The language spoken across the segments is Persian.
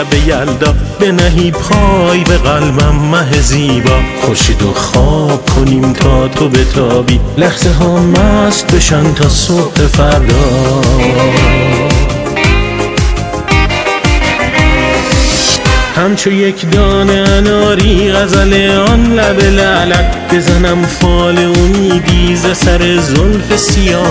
شب یلدا بنهی پای به قلبم مه زیبا. خورشید و خواب کنیم تا تو بتابی، لحظه ها مست بشن تا صبح فردا. همچو یک دانه اناری غزل آن لب لعلت، بزنم فال امیدی ز سر زلف سیاهت.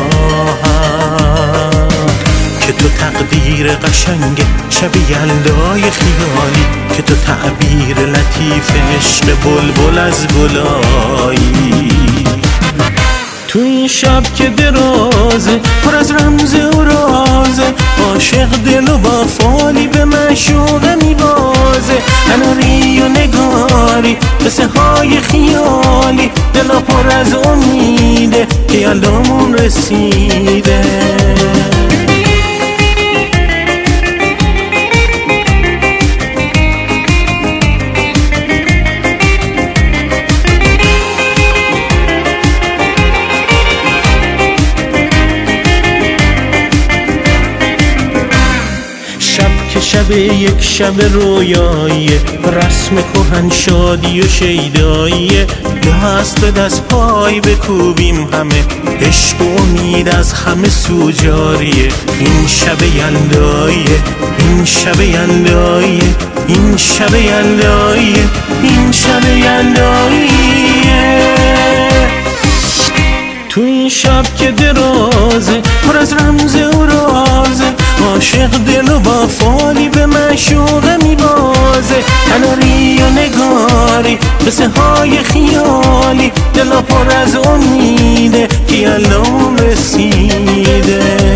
که تو تقدیر قشنگ شب یلدای خیالی، که تو تعبیر لطیف عشق بلبل از گلایی. تو این شب که درازه پر از رمز و رازه، عاشق دل و با فالی به معشوقه میبازه. اناری و نگاری قصه های خیالی، دلا پر از امیده که یلدامون رسیده. شب یک شب رویاییه، رسم کهن شادی و شیداییه. دست به دست پای بکوبیم همه، عشق و امید از همه سو جاریه. این شب یلداییه، این شب یلداییه، این شب یلداییه، این شب یلداییه. تو این شب که درازه پر از رمز و رازه، عاشق دل و با فالی به معشوقه میبازه. اناری و نگاری قصه های خیالی، دلا پر از امیده که یلدام رسیده.